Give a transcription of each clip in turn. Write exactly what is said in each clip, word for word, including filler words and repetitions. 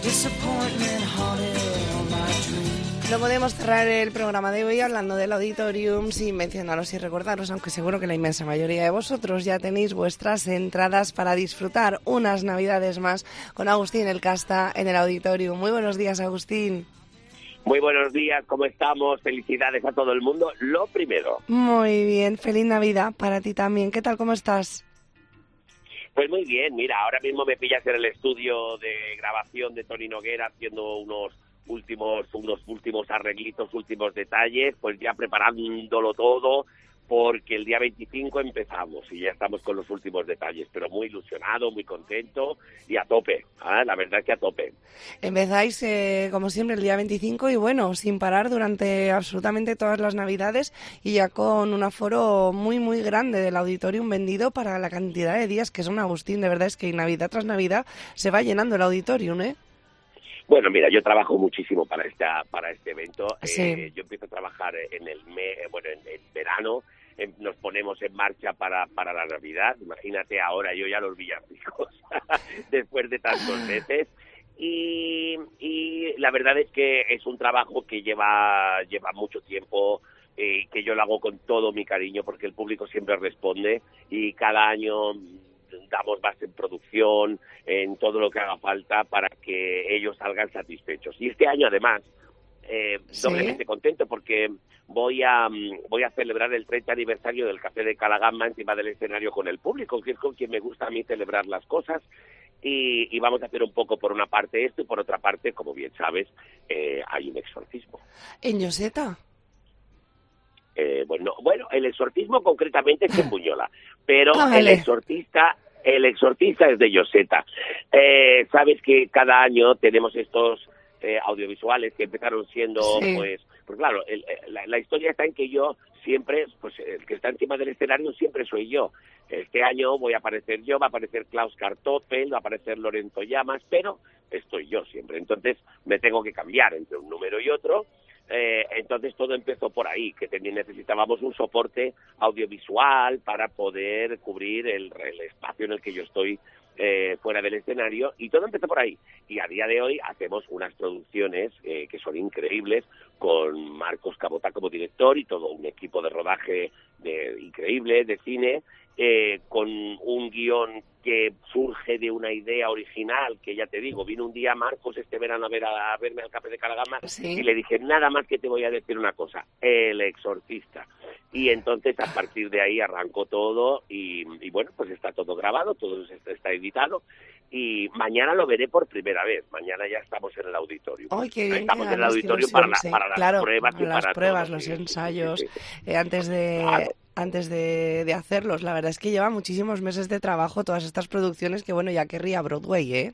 No podemos cerrar el programa de hoy hablando del Auditorium sin mencionaros y recordaros, aunque seguro que la inmensa mayoría de vosotros ya tenéis vuestras entradas para disfrutar unas navidades más con Agustín El Casta en el Auditorium. Muy buenos días, Agustín. Muy buenos días, ¿cómo estamos? Felicidades a todo el mundo. Lo primero. Muy bien, feliz Navidad para ti también. ¿Qué tal, cómo estás? Pues muy bien, mira, ahora mismo me pillas en el estudio de grabación de Toni Noguera haciendo unos últimos unos últimos arreglitos, últimos detalles, pues ya preparándolo todo, porque el día veinticinco empezamos y ya estamos con los últimos detalles, pero muy ilusionado, muy contento y a tope, ¿eh? La verdad es que a tope. Empezáis, eh, como siempre, el día veinticinco y bueno, sin parar durante absolutamente todas las Navidades y ya con un aforo muy, muy grande del Auditorium vendido para la cantidad de días que son, Agustín. De verdad es que Navidad tras Navidad se va llenando el Auditorium, ¿eh? Bueno, mira, yo trabajo muchísimo para esta para este evento. Sí. Eh, yo empiezo a trabajar en el mes, bueno, en, en verano. En, nos ponemos en marcha para para la Navidad. Imagínate ahora yo ya los villancicos después de tantos meses. Y, y la verdad es que es un trabajo que lleva lleva mucho tiempo. Eh, que yo lo hago con todo mi cariño porque el público siempre responde y cada año damos más en producción, en todo lo que haga falta para que ellos salgan satisfechos. Y este año, además, eh, ¿Sí? doblemente contento porque voy a voy a celebrar el treinta aniversario del Café de Calagamba encima del escenario con el público, que es con quien me gusta a mí celebrar las cosas. Y, y vamos a hacer un poco por una parte esto y por otra parte, como bien sabes, eh, hay un exorcismo. ¿En Lloseta? Eh, bueno, bueno, el exorcismo concretamente es en Buñola, pero ah, vale. el exorcista, el exorcista es de Lloseta. Eh, sabes que cada año tenemos estos eh, audiovisuales que empezaron siendo, sí. pues, pues claro, el, la, la historia está en que yo siempre, pues el que está encima del escenario siempre soy yo. Este año voy a aparecer yo, va a aparecer Klaus Kartoffel, va a aparecer Lorenzo Llamas, pero estoy yo siempre. Entonces me tengo que cambiar entre un número y otro. Eh, entonces todo empezó por ahí, que también necesitábamos un soporte audiovisual para poder cubrir el, el espacio en el que yo estoy eh, fuera del escenario, y todo empezó por ahí. Y a día de hoy hacemos unas producciones eh, que son increíbles, con Marcos Cabota como director y todo un equipo de rodaje de, increíble de cine, eh, con un guión que surge de una idea original, que ya te digo, vino un día Marcos este verano a, ver a, a verme al Café de Calagamba, ¿Sí? Y le dije, nada más que te voy a decir una cosa, El Exorcista. Y entonces a partir de ahí arrancó todo y, y bueno, pues está todo grabado, todo está, está editado y mañana lo veré por primera vez. Mañana ya estamos en el auditorio. ¡Ay, qué bien! Estamos Qué en el auditorio para, la, para las claro, pruebas y para las para pruebas, todo, los sí, ensayos, sí, sí, sí. Eh, antes de... Claro. antes de, de hacerlos. La verdad es que lleva muchísimos meses de trabajo todas estas producciones que, bueno, ya querría Broadway, ¿eh?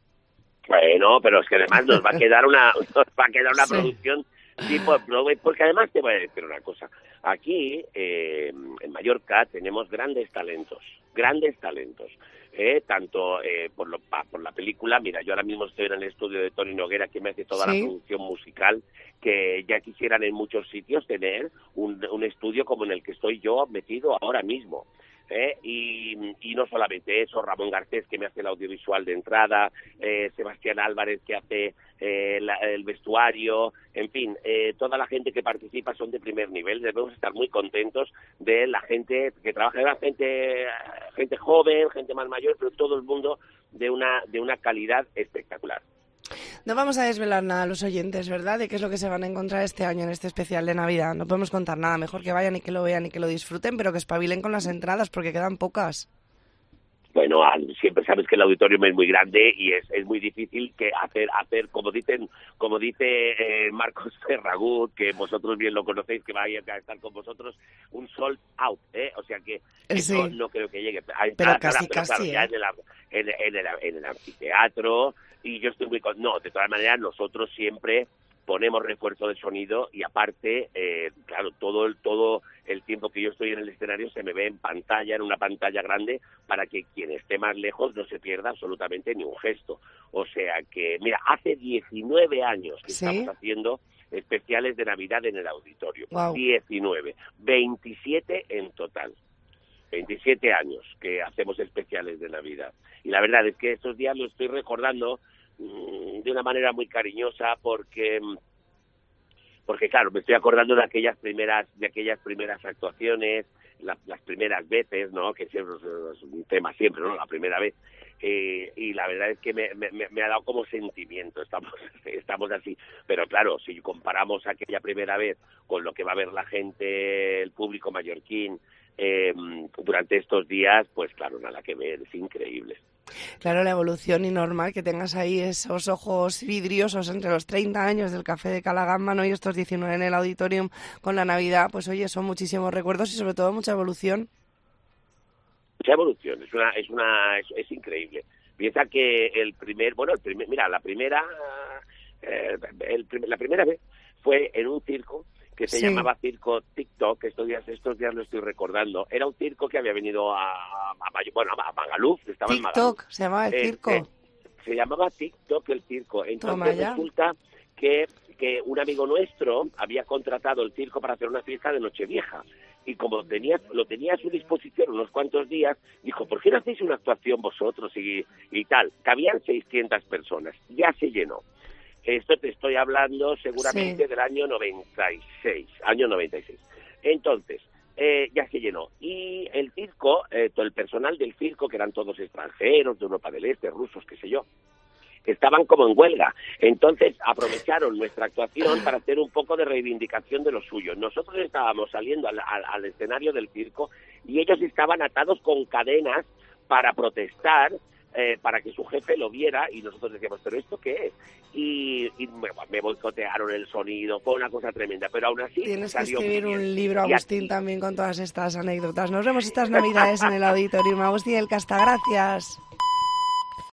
Bueno, pero es que además nos va a quedar una, nos va a quedar una sí. producción tipo Broadway, porque además te voy a decir una cosa. Aquí, eh, en Mallorca, tenemos grandes talentos, grandes talentos. Eh, tanto eh, por, lo, por la película, mira, yo ahora mismo estoy en el estudio de Toni Noguera, que me hace toda ¿Sí? la producción musical, que ya quisieran en muchos sitios tener un, un estudio como en el que estoy yo metido ahora mismo. ¿Eh? Y, y no solamente eso, Ramón Garcés, que me hace el audiovisual de entrada, eh, Sebastián Álvarez, que hace eh, la, el vestuario, en fin, eh, toda la gente que participa son de primer nivel. Debemos estar muy contentos de la gente que trabaja, la gente, gente joven, gente más mayor, pero todo el mundo de una, de una calidad espectacular. No vamos a desvelar nada a los oyentes, ¿verdad?, de qué es lo que se van a encontrar este año en este especial de Navidad. No podemos contar nada, mejor que vayan y que lo vean y que lo disfruten, pero que espabilen con las entradas porque quedan pocas. Bueno, siempre sabes que el auditorio es muy grande y es, es muy difícil que hacer, hacer como dicen, como dice eh, Marcos Ferragut, que vosotros bien lo conocéis, que vaya a estar con vosotros, un sold out, ¿eh? O sea que eso sí. no creo que llegue. Hay, pero ahora, casi, pero casi, claro, ¿eh? ya en el, en, el, en, el, en el anfiteatro, y yo estoy muy... Con... No, de todas maneras, nosotros siempre ponemos refuerzo de sonido y aparte, eh, claro, todo el todo el tiempo que yo estoy en el escenario se me ve en pantalla, en una pantalla grande, para que quien esté más lejos no se pierda absolutamente ni un gesto. O sea que, mira, hace diecinueve años que ¿Sí? estamos haciendo especiales de Navidad en el auditorio. Wow. diecinueve, veintisiete en total. veintisiete años que hacemos especiales de Navidad. Y la verdad es que estos días lo estoy recordando mmm, de una manera muy cariñosa porque... Porque claro, me estoy acordando de aquellas primeras, de aquellas primeras actuaciones, la, las primeras veces, ¿no? Que siempre es un tema siempre, ¿no? La primera vez. Eh, y la verdad es que me, me, me ha dado como sentimiento, estamos, estamos así. Pero claro, si comparamos aquella primera vez con lo que va a ver la gente, el público mallorquín, eh, durante estos días, pues claro, nada que ver, es increíble. Claro, la evolución y normal que tengas ahí esos ojos vidriosos entre los treinta años del Café de Calagamba, ¿no? Y estos diecinueve en el Auditorium con la Navidad, pues oye, son muchísimos recuerdos y sobre todo mucha evolución. Mucha evolución, es una, es una, es, es increíble. Piensa que el primer, bueno, el primer, mira, la primera, eh, el, la primera vez fue en un circo que se sí. llamaba Circo TikTok, estos días, estos días lo estoy recordando. Era un circo que había venido a, a, a bueno, a Magaluf, estaba en Magaluf. TikTok, se llamaba el eh, circo. Eh, se llamaba TikTok el circo. Entonces resulta que, que un amigo nuestro había contratado el circo para hacer una fiesta de Nochevieja. Y como tenía, lo tenía a su disposición unos cuantos días, dijo, ¿por qué no hacéis una actuación vosotros y, y tal? Cabían seiscientas personas, ya se llenó. Esto te estoy hablando seguramente sí. del año noventa y seis, año noventa y seis. Entonces, eh, ya se llenó. Y el circo, eh, todo el personal del circo, que eran todos extranjeros, de Europa del Este, rusos, qué sé yo, estaban como en huelga. Entonces aprovecharon nuestra actuación para hacer un poco de reivindicación de lo suyo. Nosotros estábamos saliendo al, al, al escenario del circo y ellos estaban atados con cadenas para protestar, eh, para que su jefe lo viera, y nosotros decíamos, ¿pero esto qué es? Y, y me, me boicotearon el sonido, fue una cosa tremenda, pero aún así tienes salió que escribir un libro, y Agustín, aquí... también con todas estas anécdotas. Nos vemos estas Navidades en el Auditorium. Agustín del Casta, gracias.